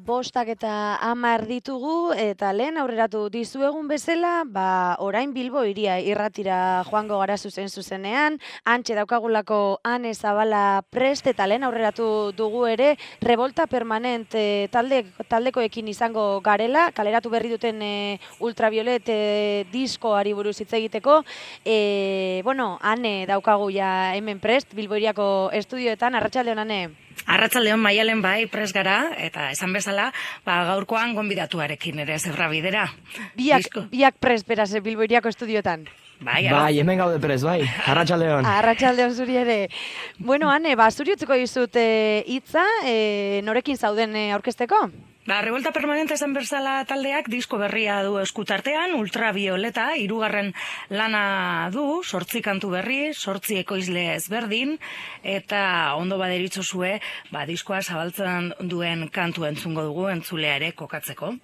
5:10 ditugu eta lehen aurreratu dizuegun bezala, orain Bilbo hiria irratira joango gara zuzenean, hantxe daukagulako Ane Zabala prest eta lehen aurreratu dugu ere Revolta Permanent taldekoekin izango garela, kaleratu berri duten Ultraviolet diskoari buruz hitz egiteko. Ane daukagu ja hemen prest, Bilbo hiriako estudioetan, arratsaldeon Ane. Arratsaldeon Maialen bai prest gara, eta esan bezala, gaurkoan gonbidatuarekin ere zerrabidera. Biak prest beraz Bilbo hiriako estudioetan. Bai, hemen gaude prest, bai. Arratsaldeon. Arratsaldeon zuri ere. Ane, zuri utziko dizut hitza, norekin zauden aurkezteko? Revolta Permanente esan bezala taldeak disko berria du eskutartean, Ultravioleta, 3. lana du, 8 kantu berri, 8 ekoizle ezberdin, eta ondo baderitzozue, diskoa zabaltzen duen kantu entzungo dugu, entzulea ere kokatzeko.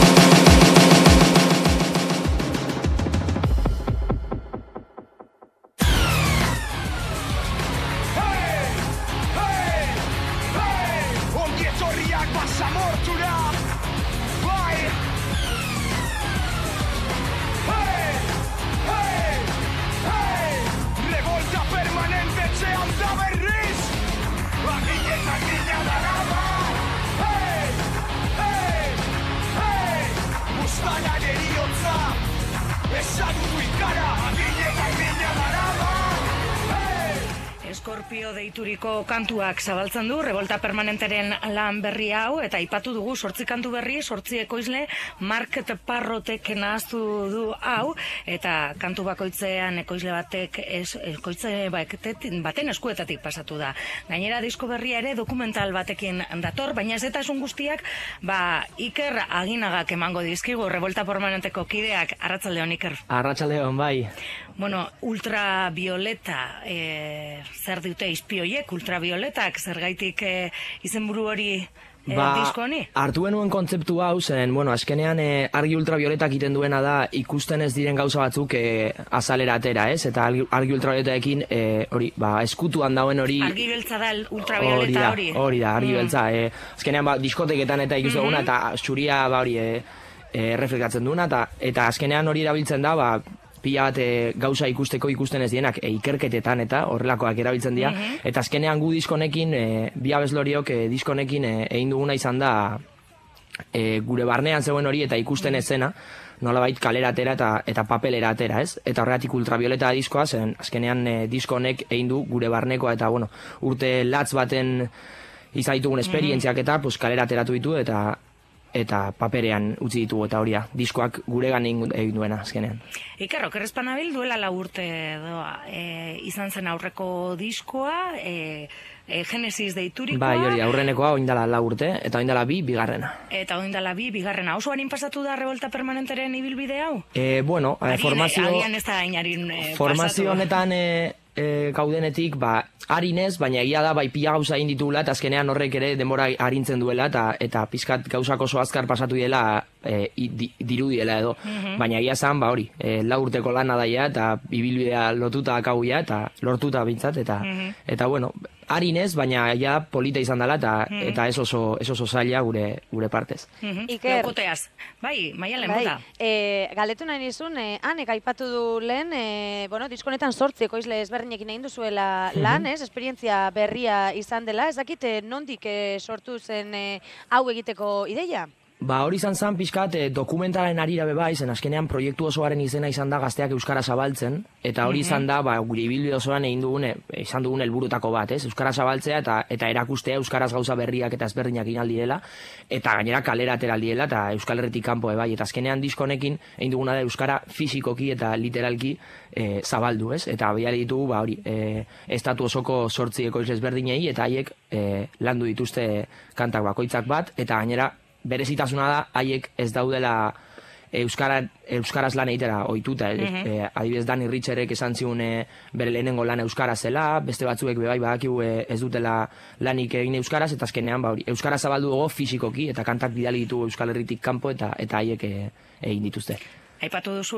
Eskorpio deituriko kantuak zabaltzen du, Revolta Permanenteren lan berri hau, eta aipatu dugu 8 kantu berri, 8 ekoizle, Market Parrotek nahaztu du hau, eta kantu bakoitzean ekoizle baten eskuetatik pasatu da. Gainera disko berria ere dokumental batekin dator, baina ez eta esun guztiak, Iker Aginagak emango dizkigu, Revolta Permanenteko kideak, arratsaldeon Iker. Arratsaldeon bai. Ultravioleta, zer dute izpioiek, Ultravioletak, zergaitik izenburu hori disko honi? Hartu genuen kontzeptu hau zen, azkenean argi ultravioletak egiten duena da ikusten ez diren gauza batzuk azalera atera, ez? Eta argi ultravioletaekin eskutuan dauen hori... Argi beltza da ultravioleta hori? Hori da, argi beltza. Azkenean diskoteketan eta ikusten duguna, eta zuria reflekatzen duena, eta azkenean hori erabiltzen da, pila bat gauza ikusteko ikusten ez dienak ikerketetan eta horrelakoak erabiltzen dira. Eta azkenean gu diskonekin, bi abesloriok diskonekin egin duguna izan da gure barnean zegoen hori eta ikusten ez zena, nolabait kalera atera eta papelera atera, ez? Eta horregatik Ultravioleta diskoa zen, azkenean diskonek egin du gure barnekoa eta urte latz baten izan ditugun esperientziak eta kalera ateratu ditu eta paperean utzi ditugu eta horia, diskoak guregan egin duena azkenean. Iker, okerrezpan abil duela 4 urte izan zen aurreko diskoa, Genesis deiturikoa. Bai, hori, aurrenekoa oindala 4 urte, eta oindala 2 bigarrena. Eta oindala 2 bigarrena. Oso harin pasatu da Revolta Permanenteren ibilbide hau? Formazio honetan gaudenetik, harinez, baina egia da, pila gauza egin ditugula, eta azkenean horrek ere denbora harintzen duela, eta pizkat gauzak oso azkar pasatu dela, dirudiela edo. Baina egia zan, 4 urteko lana daia, eta ibilbidea lotuta akauia, eta lortuta bintzat, eta harinez, baina ja polita izan dela, eta ez oso zaila gure partez. Iker, Daukoteaz. Bai, Maialen bota. Galdetu nahi nizun, Anek aipatu du lehen, diskonetan 8 ekoizle ezberdinekin egin duzuela lan, esperientzia berria izan dela, ez dakit nondik sortu zen hau egiteko ideia? Hori izan pixkat dokumentaren arira bebai, zen azkenean proiektu osoaren izena izan da gazteak euskara zabaltzen, eta hori izan da, gure ibilbide osoan izan dugun helburutako bat, euskara zabaltzea eta erakustea euskaraz gauza berriak eta ezberdinak inaldi dela, eta gainera kalera ateraldi dela, eta Euskal Herritik kanpo bebai, eta azkenean diskonekin egin duguna da euskara fisikoki eta literalki zabaldu, eta biali ditugu, estatu osoko 8 ekoizle ezberdinei, eta haiek landu dituzte kantak bakoitzak bat, eta gainera berezitasuna da, haiek ez daudela euskaraz lan egitera ohituta. Adibidez, Dani Ritcherek esan zigun bere lehenengo lan euskaraz zela, beste batzuek bebai badakigu ez dutela lanik egin euskaraz, eta azkenean euskaraz zabaldu dugu fisikoki, eta kantak bidali ditu Euskal Herritik kanpo, eta haiek egin dituzte. Aipatu duzu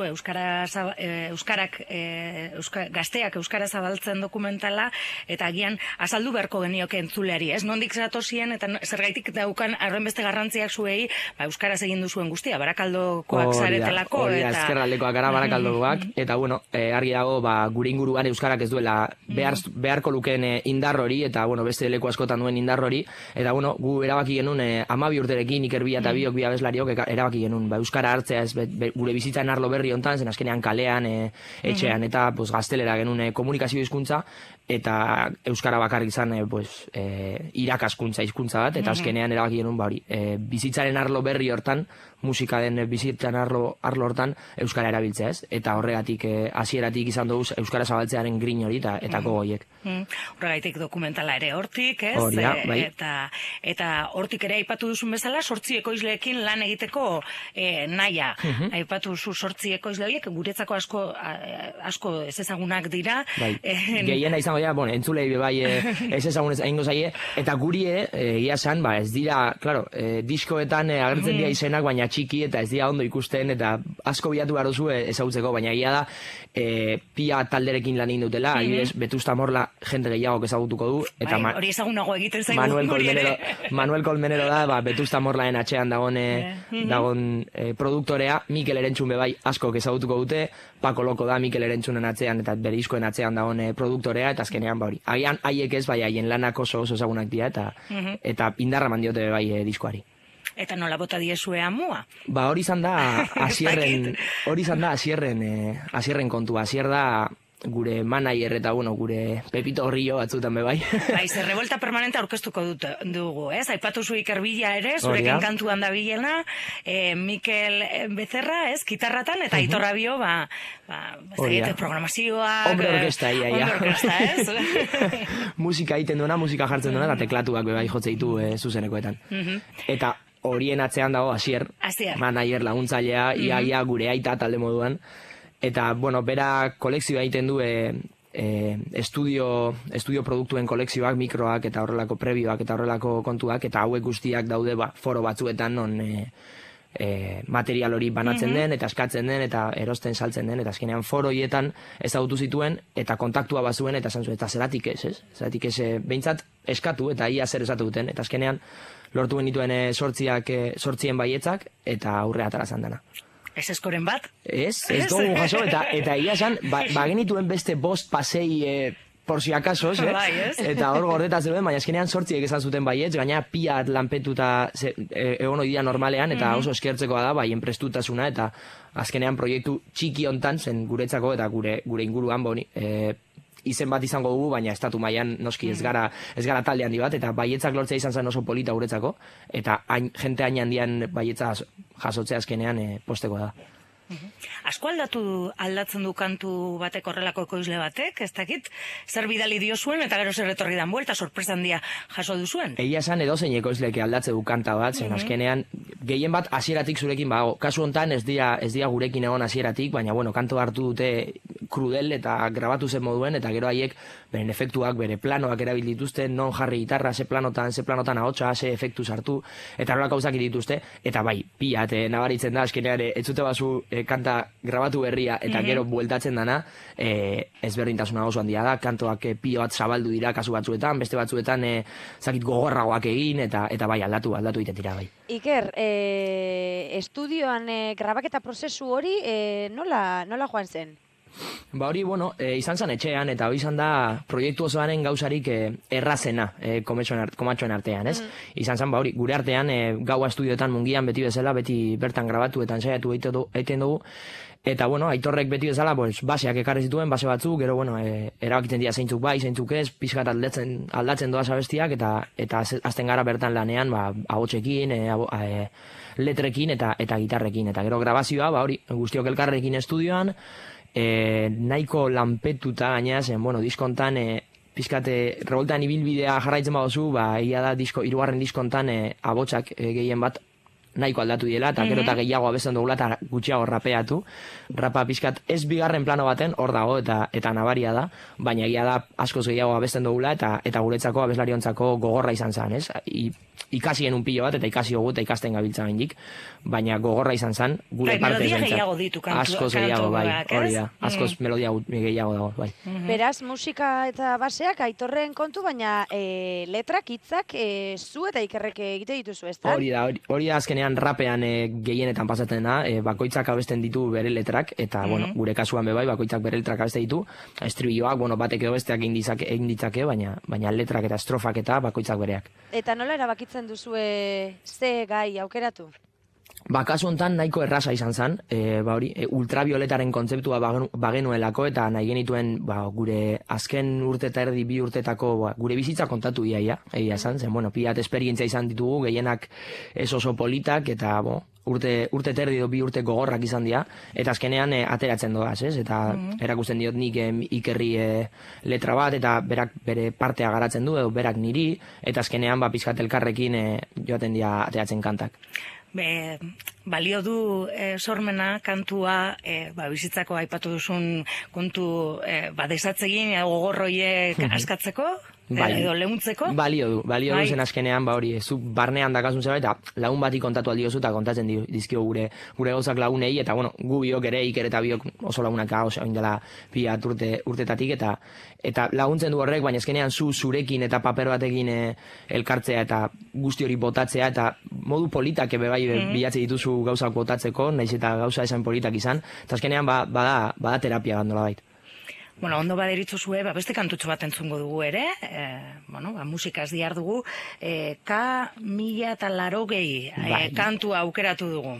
gazteak euskara zabaltzen dokumentala, eta agian azaldu beharko genioke entzuleari, ez? Nondik zatozien eta zergaitik daukan arrenbeste garrantziak zuei, euskaraz egin duzuen guztia, Barakaldokoak zaretelako. Hori da, ezkerraldekoak gara Barakaldokoak, eta bueno, argi dago, gure inguruan euskarak ez duela beharko lukeen indar hori, eta beste leku askotan duen indar hori, eta gu erabaki genuen 12 urterekin Iker Bila eta biok bi abeslariok erabaki genuen euskara hartzea ez gure bizitzaren arlo berri hontan, zen azkenean kalean, etxean, eta gaztelera genuen komunikazio hizkuntza, eta euskara bakarrik izan irakaskuntza hizkuntza bat, eta azkenean erabaki genuen bizitzaren arlo berri hortan, musika den bizitzaren arlo hortan euskara erabiltzea ez, eta horregatik hasieratik izan dugu euskara zabaltzearen grin hori eta gogoiek. Horregatik dokumentala ere hortik, ez? Bai. Eta hortik ere aipatu duzun bezala, 8 ekoizleekin lan egiteko naia. Aipatu duzu 8 ekoizle horiek, guretzako asko ez ezagunak dira. Gehiena izango dira, entzulei bai ez ezagunez egingo zaie, eta guri egia esan, ez dira, diskoetan agertzen dira izenak, baina txiki eta ez dira ondo ikusten, eta asko bilatu behar duzu ezagutzeko, baina egia da, pia talderekin lan egin dutela, adibidez, Vetusta Morla jende gehiago ezagutuko du, eta hori ezagunago egiten zaigu. Manuel Colmenero da, Vetusta Morlaen atxean dagon produktorea, Mikel Erentzun bebai askok ezagutuko dute, Paco Loko da Mikel Erentzunen atzean eta bere diskoen atzean dagoen produktorea, eta azkenean hori. Agian haiek ez, haien lanak oso ezagunak dira, eta indarra mandiote bai diskoari. Eta nola bota diezue amua? Hori izan da Asierren kontua. Asier da gure manager eta gure Pepito Grillo batzutan bebai. Ze revolta permanente aurkeztuko dugu, ez? Aipatu zu Iker Bila ere, zurekin kantuan da bilena, Mikel Becerra, ez? Gitarratan, eta Aitor Abio, programazioak... Hombre orkesta, ez? Musika egiten duena, musika jartzen duena, eta teklatuak bebai jotze ditu zuzenekoetan. Eta horien atzean dago Asier, manager laguntzailea, iaia gure aita talde moduan. Eta, bera kolekzioa egiten du estudio produktuen kolekzioak, mikroak eta horrelako prebioak eta horrelako kontuak, eta hauek guztiak daude foro batzuetan non material hori banatzen den, eta eskatzen den, eta erosten saltzen den, eta azkenean foro horietan ezagutu zituen, eta kontaktua bazuen, eta zeratik ez, ez? Zeratik ez, behintzat eskatu, eta ia zer esatu duten, eta azkenean lortu genituen 8 baietzak, eta aurrea atarazan dena. Ez eskoren bat? Ez dugu jaso, eta egia esan, genituen beste 5 pasei por si acaso, eta hor gordeta zeuden, baina azkenean 8 esan zuten baietz, gaina pia lanpetuta egon oidia normalean, eta oso eskertzekoa da, baien prestutasuna, eta azkenean proiektu txiki hontan zen guretzako, eta gure inguruan, izen bat izango dugu, baina estatu mailan noski ez gara talde handi bat, eta baietzak lortzea izan zen oso polita guretzako, eta jente hain handian baietza jasotzea azkenean posteko da. Asko aldatzen du kantu batek horrelako ekoizle batek, ez dakit, zer bidali dio zuen, eta gero zer etorri dan buelta, sorpresa handia jaso duzuen. Egia esan edozein ekoizleke aldatze du kanta bat, zen azkenean, gehien bat hasieratik zurekin, kasu hontan ez dira gurekin egon hasieratik, baina kantu hartu dute krudel eta grabatu zen moduen, eta gero haiek beren efektuak, bere planoak erabil dituzte, non jarri gitarra, ze planotan ahotsa, ze efektu sartu, eta horrela gauzak dituzte, eta pila, nabaritzen da, azkenean, ez zute bazu kanta grabatu berria, eta gero bueltatzen dana, ezberdintasuna oso handia da, kantoak pilo bat zabaldu dira kasu batzuetan, beste batzuetan gogorragoak egin, eta aldatu egiten dira, bai. Iker, estudioan grabaketa prozesu hori nola joan zen? Hori, izan zen etxean, eta hori izan da proiektu osoaren gauzarik errazena komatxoen artean, ez? Izan zen, gure artean, gaua estudioetan mungian beti bezala, beti bertan grabatuetan saiatu egiten dugu, eta, Aitorrek beti bezala, baseak ekarri zituen, base batzuk, gero, erabakiten dira zeintzuk bai, zeintzuk ez, pixkat aldatzen doaz abestiak, eta azten gara bertan lanean, ahotsekin, letrekin eta gitarrekin, eta gero grabazioa, guztiok elkarrekin estudioan, nahiko lanpetuta gaina zen, diskontan pizkate revoltan ibilbidea jarraitzen baduzu, egia da 3. diskontan abotsak gehien bat nahiko aldatu diela, eta gero eta gehiago abesten dugula, eta gutxiago rapeatu. Rapa pixkat ez bigarren plano baten, hor dago, eta nabaria da, baina egia da askoz gehiago abesten dugula, eta guretzako abeslariontzako gogorra izan zen, ez? Ikasien un pilo bat, eta ikasi dugu, eta ikasten gabiltza gaindik, baina gogorra izan zen, gure parte melodia zentzat. gehiago ditu Askoz gehiago, bai, hori da, askoz melodia gehiago dago, bai. Beraz, musika eta baseak Aitorren kontu, baina letrak, hitzak, zu eta Ikerrek egite dituzu, ez da? Hori da azkenean rapean gehienetan pasatzen da, bakoitzak abesten ditu bere letrak, eta gure kasuan bebai, bakoitzak bere letrak abesten ditu, estribilloak, batek edo besteak egin ditzake, baina letrak eta estrofak eta bakoitzak bereak. Eta nola erabakitzen duzue ze gai aukeratu? Kasu hontan nahiko erraza izan zen, ultravioletaren kontzeptua bagenuelako eta nahi genituen gure azken urte eta erdi 2 urtetako gure bizitza kontatu iaia, egia zen, pilat esperientzia izan ditugu, gehienak ez oso politak eta urte eta erdi 2 urte gogorrak izan dira, eta azkenean ateratzen doaz, ez? Eta erakusten diot nik Ikerri letra bat, eta berak bere partea garatzen du, edo berak niri, eta azkenean pizkat elkarrekin joaten dira ateratzen kantak. Balio du sormena, kantua, bizitzako aipatu duzun kontu desatzegin gogorroiek askatzeko, edo leuntzeko? Balio du zen azkenean, zuk barnean dakazun zera, eta lagun bati kontatu aldi oso, eta kontatzen dizkio gure gauzak lagunei, eta gu biok ere, Iker eta biok oso lagunak oso indela pilat urtetatik, eta laguntzen du horrek, baina azkenean zurekin eta paper batekin elkartzea, eta guzti hori botatzea, eta modu politak bai bilatze dituzu gauzak botatzeko, nahiz eta gauza esan politak izan, eta azkenean bada terapia gandola bait. Ondo baderitzu zue, beste kantutxo bat entzungo dugu ere, musikaz diar dugu, K1080 kantua aukeratu dugu.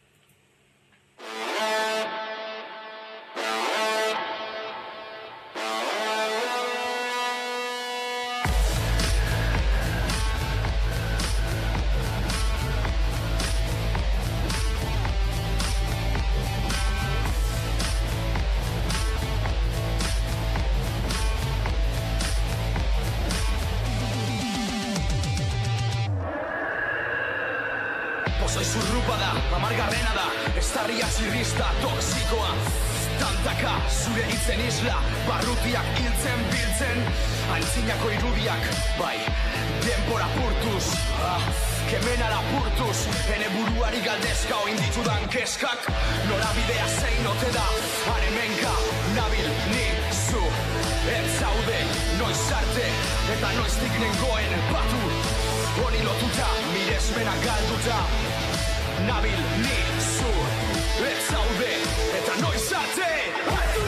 Pozoi zurrupa da, amargarrena da, estarria txirrista, toksikoa. Tantaka, zure hitzen isla, barrutiak hiltzen biltzen, antzinako irudiak, bai, denbora purtuz, kemena lapurtuz, ene buruari galdezka oin ditudan keskak, norabidea zein ote da, haremenka, nabil, ni, zu, ez zaude, noiz arte, eta noiztik nengoen batu, honi lotuta, miresmena galduta, nabil, ni, zu, ez zaude, eta noiz arte, batu,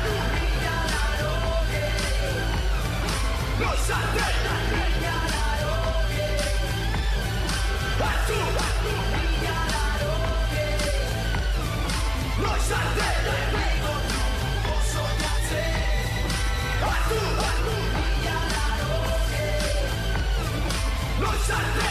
noiz arte, batu, noiz arte, batu, noiz arte,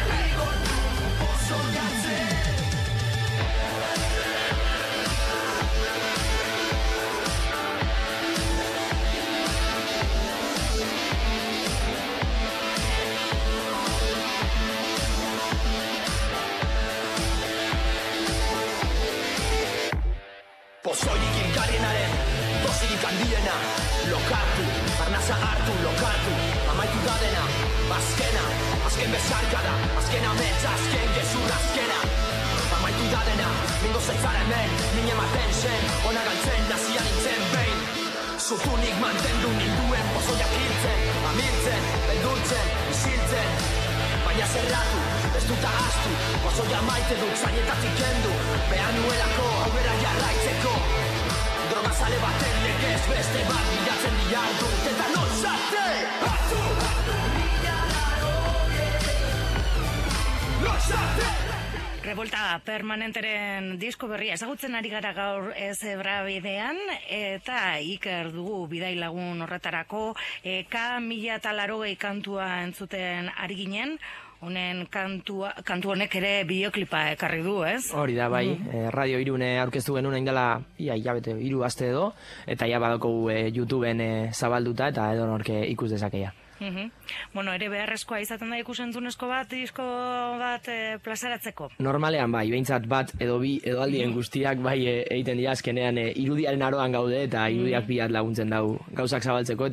Pozoirik ilkarienaren, dosirik handiena, lokartu, arnaza hartu, lokartu, amaitu da dena, azken bezarkada, azken ametsa, azken gezur, azkena, amaitu da dena, mingo zeitzara hemen, min ematen zen, ona galtzen, nazia nintzen behin, zutunik mantendu ninduen, pozoiak hiltzen, amiltzen, beldurtzen, isiltzen, baina zerratu, ez dut ahaztu, pozoia maite dut, zainetatik kendu, behar nuelako, aurrera jarraitzeko, drogazale baten legez beste bat bilatzen diardut, eta noiz arte, batu, noiz arte. Revolta Permanenteren disko berria ezagutzen ari gara gaur Zebrabidean, eta Iker dugu bidai lagun horretarako, K1080 kantua entzuten ari ginen, honen kantu honek ere bideoklipa ekarri du, ez? Hori da, bai, Radio Irune aurkeztu genuen indela, hilabete, 3 aste edo, eta ja badauko YouTubeen zabalduta, eta edo norke ikus dezakeia. Bueno, ere beharrezkoa izaten da ikusentzunezko bat, disko bat plazaratzeko. Normalean bai, behintzat bat edo bi edo aldien guztiak bai egiten dira azkenean irudiaren aroan gaude eta irudiak biat laguntzen dau gauzak zabaltzeko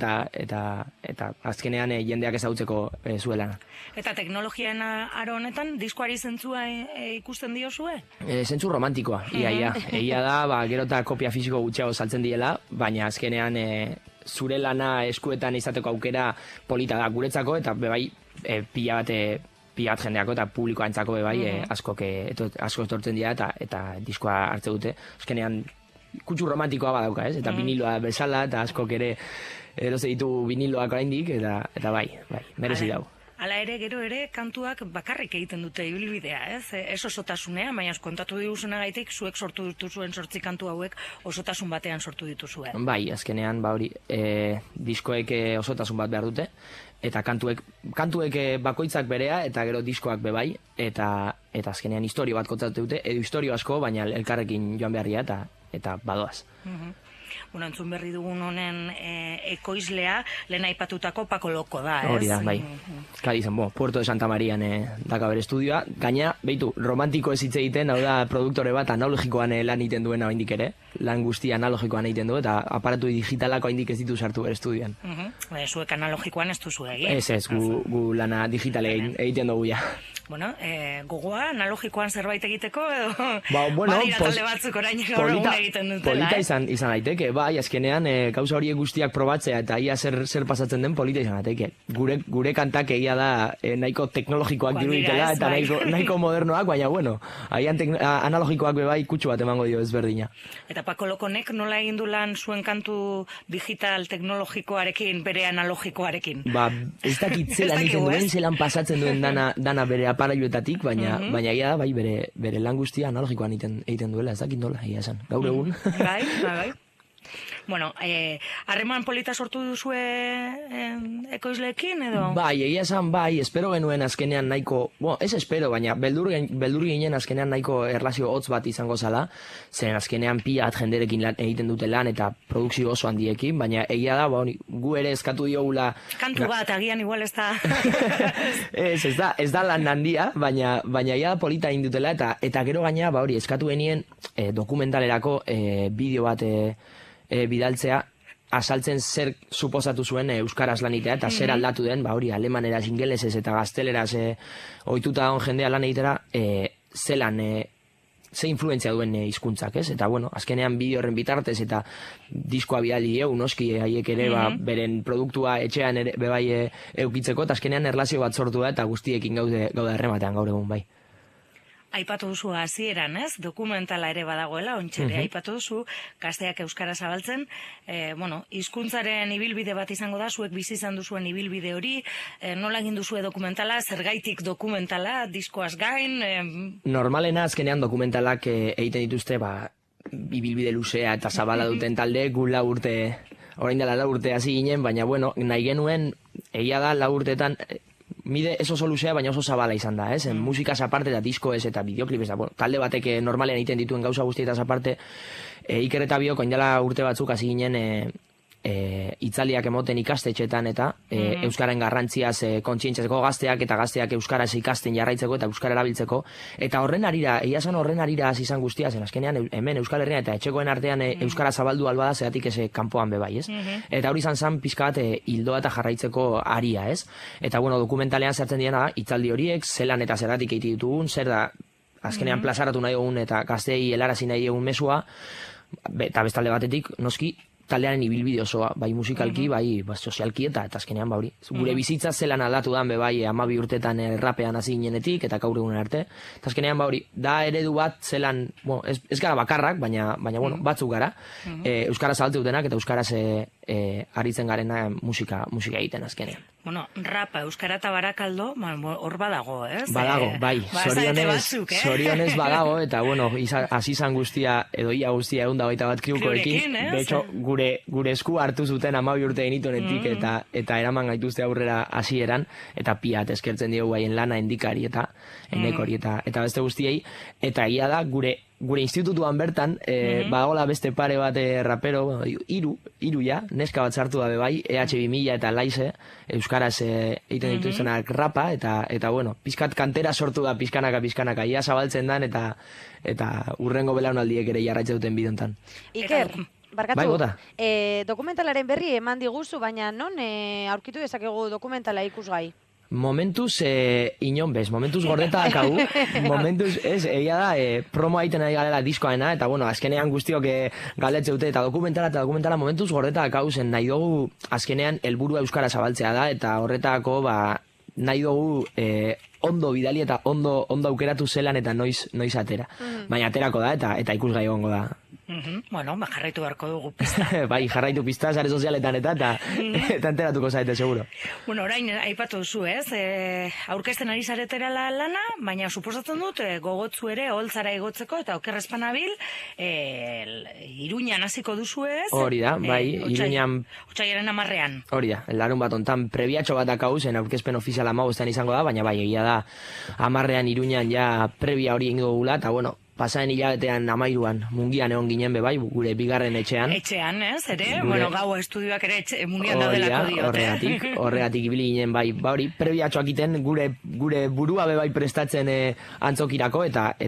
eta azkenean jendeak ezagutzeko zuelana. Eta teknologian aro honetan, diskoari zentzua ikusten diozue? Zentzu romantikoa, ia. Egia da, gero eta kopia fisiko gutxiago saltzen diela, baina azkenean zure lana eskuetan izateko aukera polita da guretzako, eta bebai pila bat jendeako eta publikoa entzako bebai asko etortzen dira eta diskoa hartze dute. Azkenean kutsu romantikoa badauka, ez? Eta viniloa bezala, eta askok ere eroze ditu viniloak oraindik, eta bai, merezi dau. Hala ere, gero ere, kantuak bakarrik egiten dute ibilbidea, ez? Ez osotasunean, baina kontatu diguzunagaitik, zuek sortu dituzuen 8 kantu hauek osotasun batean sortu dituzue. Bai, azkenean, hori, diskoek osotasun bat behar dute, eta kantuek bakoitzak berea, eta gero diskoak bebai, eta azkenean historio bat kontatu dute, edo historio asko, baina elkarrekin joan beharria, eta badoaz. Bueno, entzun berri dugun honen ekoizlea, lehen aipatutako Pako Loko da, ez? Hori da, bai. Kadizen, Puerto de Santa Marian daka bere estudioa. Gaina, behitu, romantiko ez hitz egiten, hau da, produktore bat analogikoan lan egiten duena oraindik ere. Lan guztia analogikoan egiten du, eta aparatu digitalako oraindik ez ditu sartu bere estudioan. Zuek analogikoan ez duzu egin? Ez, gu lana digitale egiten dugu ja. Bueno, gogoa analogikoan zerbait egiteko, edo bueno, badira talde batzuk orain gaur egun egiten dutela. Polita izan daiteke, bai, azkenean gauza horiek guztiak probatzea eta ia zer pasatzen den polita izan daiteke. Gure kantak egia da nahiko teknologikoak diruditela eta nahiko modernoak, baina bueno, analogikoak bai kutsu bat emango dio ezberdina. Eta Pako Lokonek nola egin du lan zuen kantu digital teknologikoarekin, bere analogikoarekin? Ez dakit zelan egiten duen, zelan pasatzen duen dana bere aparailuetatik, baina egia da, bai, bere lan guztia analogikoan egiten duela, ez dakit nola, egia esan, gaur egun. Bai. Bueno, harreman polita sortu duzue ekoizleekin, edo? Bai, egia esan, bai, espero genuen azkenean nahiko, ez espero, baina beldur ginen azkenean nahiko erlazio hotz bat izango zala, zen azkenean piat jenderekin egiten dute lan eta produkzio oso handiekin, baina egia da, gu ere eskatu diogula... Kantu bat, agian igual ez da... Ez da lan handia, baina egia da polita egin dutela, eta gero gaina, eskatu genien dokumentalerako bideo bat bidaltzea, asaltzen zer suposatu zuen euskaraz lanitea, eta zer aldatu den, alemaneraz, ingelesez eta gazteleraz ohituta on jendea lan egitera, ze influentzia duen hizkuntzak, ez? Eta, azkenean bideo horren bitartez eta diskoa bidali noski haiek ere, beren produktua etxean ere bebai eukitzeko, eta azkenean erlazio bat sortu da, eta guztiekin gaude errematean gaur egun, bai. Aipatu duzu hasieran, ez? Dokumentala ere badagoela, ontxere aipatu duzu, gazteak euskara zabaltzen, hizkuntzaren ibilbide bat izango da, zuek bizi izan duzuen ibilbide hori, nola egin duzue dokumentala, zergaitik dokumentala, diskoaz gain? Normalena azkenean dokumentalak egiten dituzte, ibilbide luzea eta zabala duten talde, gu orain dela 4 urte hasi ginen, baina nahi genuen, egia da 4 urteetan, mide ez oso luzea, baina oso zabala izan da, ez? Musikaz aparte eta disko ez eta bideoklip ez da. Talde batek normalean egiten dituen gauza guztietaz aparte, Iker eta Biok oindela urte batzuk hasi ginen itzaliak emoten ikastetxetan eta euskararen garrantziaz kontzientziazko gazteak euskaraz ikasten jarraitzeko eta euskara erabiltzeko. Eta horren arira, horren arira hasi izan guztia zen, azkenean hemen Euskal Herrian eta etxekoen artean euskara zabaldu albada zeatik kanpoan bebai, ez? Eta hori izan pizka bat hildoa eta jarraitzeko aria, ez? Eta dokumentalean zertzen diena itzaldi horiek, zelan eta zergatik egiten ditugun, zer da azkenean plazaratu nahi dugun eta gazteei helarazi nahi dugun mesua, eta bestalde batetik, noski, taldearen ibilbide osoa, bai musikalki, bai sozialki eta azkenean gure bizitza zelan aldatu dan, bai 12 urtetan rapean hasi ginenetik eta gaur egunen arte. Eta azkenean da eredu bat zelan, ez gara bakarrak, baina batzuk gara, euskara zabaltu dutenak eta euskaraz aritzen garena musika egiten azkenean. Rapa, euskara eta barakaldo, hor badago, ez? Badago, bai, zorionez badago, eta hasi izan guztia, edo ia guztia 121 kriukoekin, de hecho, gure esku hartu zuten 12 urte genituenetik eta eraman gaituzte aurrera hasieran eta piat eskertzen diogu haien lana endikari eta enekori eta beste guztiei, eta ia da gure gure institutuan bertan, bagola beste pare bat rapero, hiru ja, neska bat sartu dabe bai, EH2000 eta Laize, euskaraz egiten dituztenak rapa, eta bueno, pizkat kantera sortu da pizkanaka, ia zabaltzen dan, eta urrengo belaunaldiek ere jarraitzen duten bidontan. Iker, barkatu, Bai, bota. Dokumentalaren berri eman diguzu, baina non aurkitu dezakegu dokumentala ikusgai? Momentuz, inon bez, momentuz gordeta dakagu, momentuz, egia da, promo aiten ari galela diskoaena, eta bueno, azkenean guztiok galetze dute, eta dokumentala momentuz gordeta dakagu, zen nahi dugu, azkenean, helburua euskara zabaltzea da, eta horretako, nahi dugu, ondo bidali eta ondo aukeratu zelan eta noiz atera. Baina aterako da, eta ikusgai egongo da. Bueno, jarraitu beharko dugu pista. Bai, jarraitu pista, sare sozialetan eta enteratuko zaite, seguro. Bueno, orain, aipatu duzu, ez? Aurkezten ari zaretera lana, baina suposatzen dut, gogotzu ere, holtzara igotzeko, eta okerrezpanabil, Iruñan hasiko duzu, ez? Hori da, bai, Iruñan... Otsaiaren 10ean. Hori da, larun bat ontan prebiatxo bat dakau zen aurkezpen ofizial 15ean izango da, baina bai, egia da, 10ean Iruñan ja previa hori ingo gula, eta bueno, pasaen hilabetean 13an Mungian egon ginen bai, gure bigarren etxean. Etxean, ez, ere? Bueno, gau estudioak ere Mungian daudelako diot, horregatik ibili ginen bai, hori, prebiatxoak iten gure burua bai prestatzen antzokirako,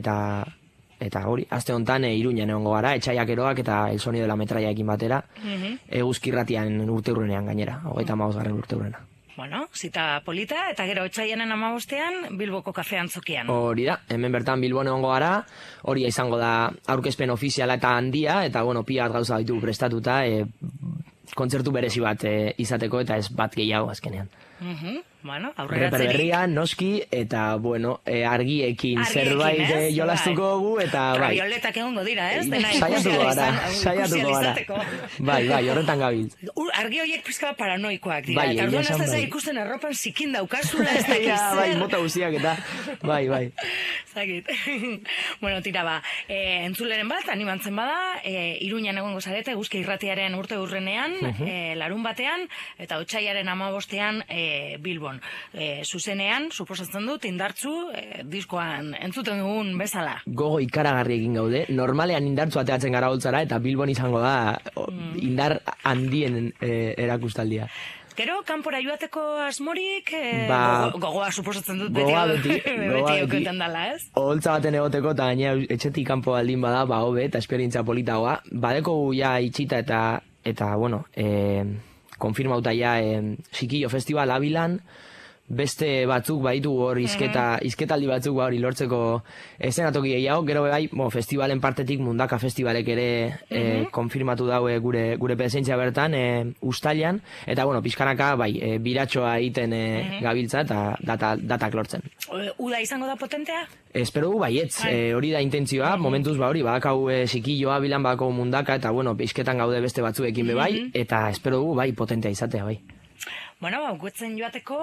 eta hori, aste hontan Iruñan egongo gara, etxaiak eroak eta El Sonido de la Metralla ekin batera, Eguzkirratian urteurrenean gainera, 35. urteurrena. Bueno, zita polita, eta gero otsaiaren 15ean Bilboko kafe antzokian. Hori da, hemen bertan Bilbon egongo gara, hori izango da aurkezpen ofiziala eta handia, eta bueno, pila bat gauza ditugu prestatuta, kontzertu berezi bat izateko, eta ez bat gehiago azkenean. Bueno, aurreratzeri. Berria, noski, eta, bueno, argiekin zerbait jolastuko gu, eta bai. Rabioletak egongo dira, ez? Saiatuko gara. Bai, horretan gabiltz. Argi horiek pizka paranoikoak dira. Bai, eta orduan ez da bai. ikusten arropan zikin daukazula, ez da zer. Bai, mota guztiak eta, bai. Zagit. Bueno, tira ba, entzuleren bat, animantzen bada, Iruñan egongo zarete, Eguzki Irratiaren urte urrenean, larun batean, eta otsaiaren 15ean Bilbon. Zuzenean, suposatzen dut, indartzu, diskoan entzuten dugun bezala. Gogo ikaragarri egin gaude, normalean indartzu ateatzen gara holtzara, eta Bilbon izango da indar handien erakustaldia. Gero, kanpora joateko asmorik, gogoa suposatzen dut beti euketan dala, ez? Holtza baten egoteko, eta gainera etxetik kanpo baldin bada, hobe, eta esperientzia politagoa. Badeko ja itxita eta bueno, konfirmauta ja Sikillo Festival Abilan, beste batzuk baitu hor izketaldi batzuk hori lortzeko estenatoki gehiago, gero bai, festivalen partetik Mundaka Festivalek ere konfirmatu daue gure presentzia bertan uztailan, eta bueno, pizkanaka bai, biratxoa egiten gabiltza eta datak lortzen. Uda izango da potentea? Espero du baietz, hori da intentzioa, momentuz hori, badakau Sikilloa, Abilan badakau Mundaka, eta bueno, pizketan gaude beste batzuekin be bai, eta espero du bai potentea izatea bai. Bueno, guetzen joateko,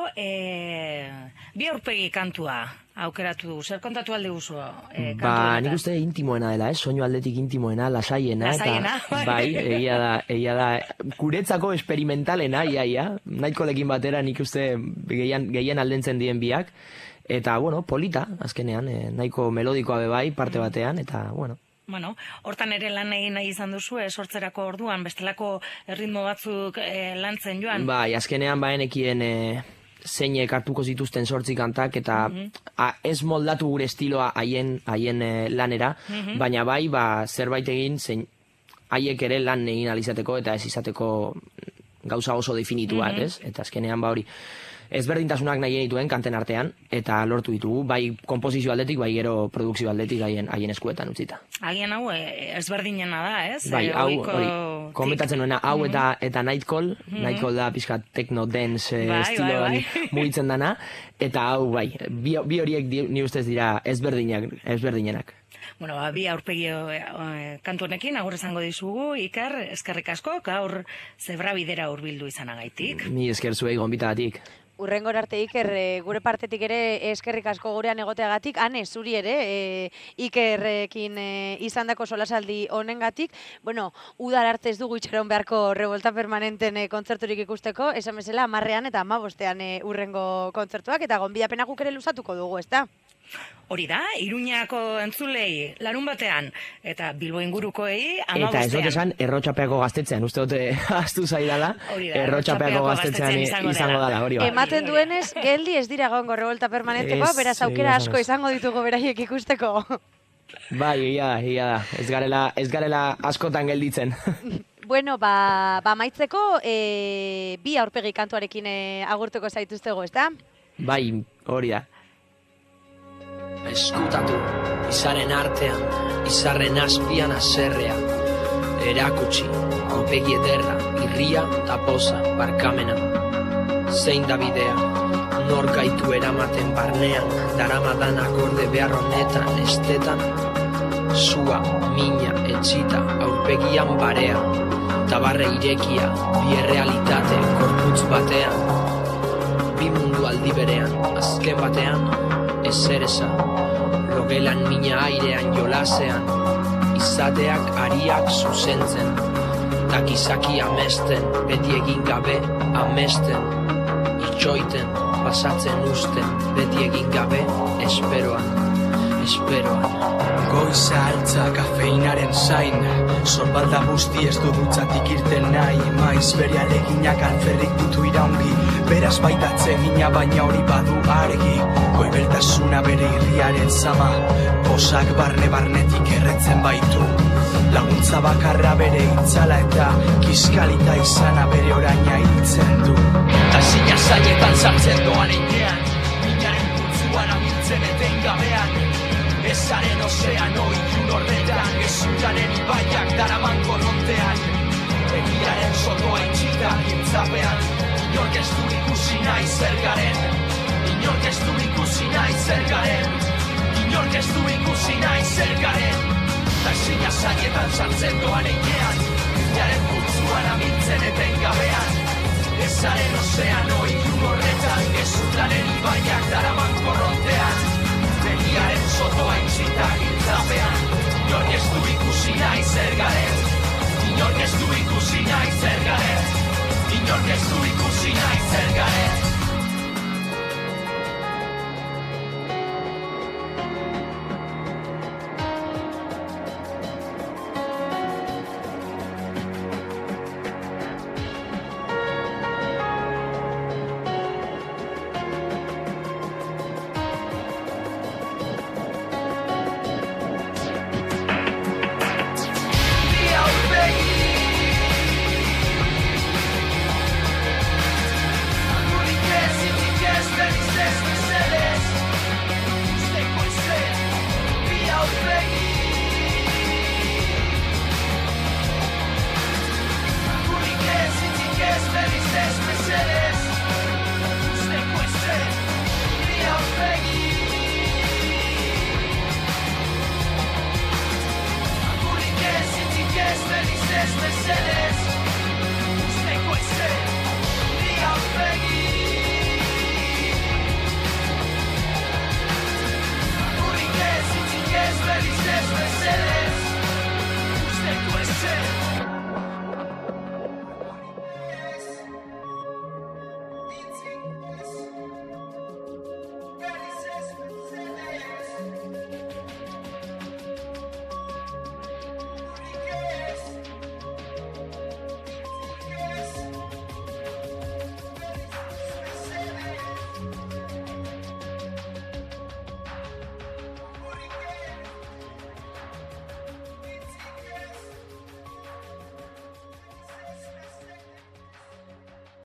bi aurpegi kantua aukeratu du. Zer kontatu alde guzu? Nik uste intimoena dela, soinu aldetik intimoena, lasaiena. Bai, egia da, kuretzako experimentalena, nahiko lekin batera nik uste gehien aldentzen dien biak, eta, bueno, polita, azkenean, nahiko melodikoa bebai, parte batean, eta, bueno. Bueno, hortan ere lan egin nahi izan duzu, sortzerako orduan, bestelako ritmo batzuk lantzen joan? Bai, azkenean baenekien zeinek hartuko zituzten 8 kantak, eta ez moldatu gure estiloa haien lanera, baina bai, zerbait egin, haiek ere lan egin alizateko, eta ez izateko gauza oso definitu bat, ez? Eta azkenean hori, ezberdintasunak nahi genituen kanten artean, eta lortu ditugu, bai komposizio aldetik, bai gero produkzio aldetik haien eskuetan utzita. Agian hau ezberdinena da, ez? Bai, hau, komentatzen nuena, hau eta Nightcall, Nightcall da pixka techno dance estiloan mugitzen dana, eta hau, bai, bi horiek ni ustez dira ezberdinenak. Bueno, bi aurpegi kantu honekin, agur esango dizugu, Iker, eskerrik asko, gaur zebra bidera hurbildu izanagaitik. Ni esker zuei gonbitagatik. Urrengor arte Iker, gure partetik ere eskerrik asko gurean egoteagatik, Ane, zuri ere, Ikerrekin izandako solasaldi honengatik. Bueno, udar arte ez dugu itxaron beharko Revolta Permanenten kontzerturik ikusteko, esan bezala 10ean eta 15ean urrengo kontzertuak, eta gonbidapenak guk ere luzatuko dugu, ezta? Hori da, Iruñako entzulei larun batean, eta Bilbo ingurukoei Eta ez dut amabostean. esan errotxapeako gaztetzean, uste dute astu zaidala, Hori da, errotxapeako gaztetzean izango dela, hori ba. Ematen duenez, geldi ez dira gongo revolta permanentekoa, Ez, beraz egia aukera esan asko ez. izango ditugu beraiek ikusteko. Bai, egia da, ez garela askotan gelditzen. Bueno, ba maitzeko, bi aurpegi kantuarekin agurtuko zaituztego, ezta? Bai, hori da. Eskutatu, izaren artean, izarren azpian azerrea. Erakutsi, aurpegi ederra, irria eta poza, barkamena. Zein da bidea, nor gaitu eramaten barnean, daramadan akorde behar honetan, estetan. Sua, mina, etxita, aurpegian barea, tabarre irekia, bi errealitate, korputz batean. Bi mundu aldi berean, azken batean, ezereza, logelan mina airean jolasean, izateak ariak zuzentzen, takizaki amesten, beti egin gabe amesten, itxoiten, pasatzen usten, beti egin gabe esperoan. Goiza altza kafeinaren zain, sorbalda guzti ez du dutzatik irten nahi, maiz bere aleginak alferrik dutu iraungi, beraz baitatze gina baina hori badu argi, goibeltasuna bere irriaren zama, posak barnetik erretzen baitu, laguntza bakarra bere itzala eta kiskalita izana bere oraina hiltzen du. Ta zina zaietan sartzen doan einean, minaren putzuan abiltzen etengabean, ezaren ozeano ilun horretan, gezurraren ibaiak daraman korrontean, egiaren sotoa itxita gintzapean, inork ez du ikusi nahi zer garen, inork ez du ikusi nahi zer garen, inork ez du ikusi nahi zer garen, ta zina zaietan sartzen doan einean, minaren putzuan abiltzen etengabean, ezaren ozeano ilun horretan, gezurraren ibaiak daraman korrontean, begiaren sotoa itxita gintzapean, inork ez du ikusi nahi zer garen, inork ez du ikusi nahi zer garen, inork ez du ikusi nahi zer garen. Meseles